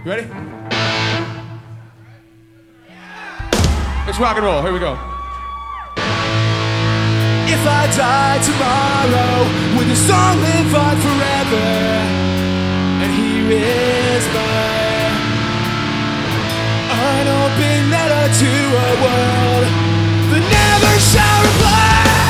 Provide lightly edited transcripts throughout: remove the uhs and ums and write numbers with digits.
You ready? Let's rock and roll. Here we go. If I die tomorrow, would the song live on forever? And here is my unopened letter to a world that never shall reply.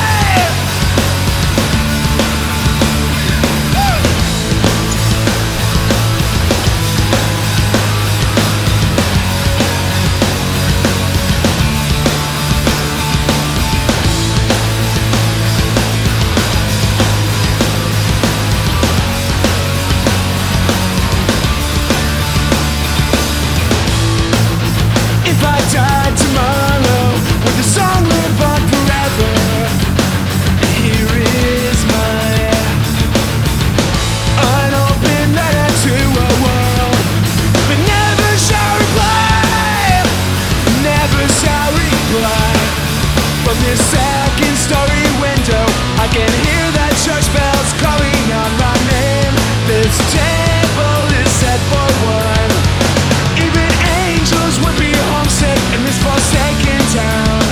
From this second-story window, I can hear the church bells calling out my name. This table is set for one. Even angels would be homesick in this forsaken town.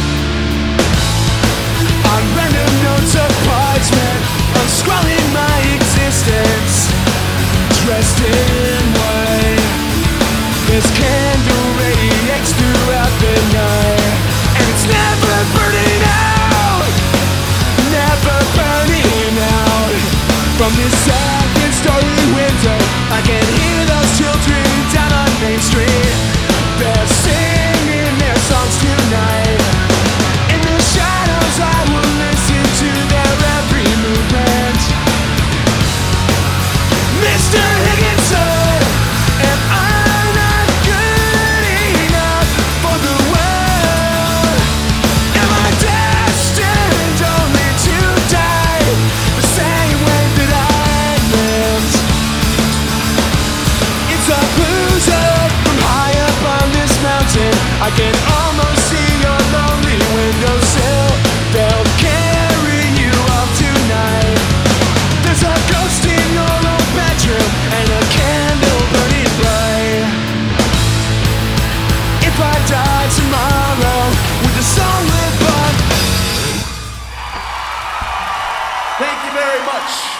On random notes of parchment, I'm scrawling my existence, dressed in white. This candle radiates throughout the night. And it's never burning out, never burning out. From this second-story window, I can hear those children down on Main Street. They're singing their songs tonight. In the shadows, I will listen to their every movement. Mr. Higginson, am I not good enough for the world? Am I destined only to die the same way that I lived? It's a blues up from high up on this mountain. I can almost see your lonely windowsill. They'll carry you off tonight. There's a ghost in your old bedroom and a candle burning bright. If I die tomorrow, would the song live on? Thank you very much.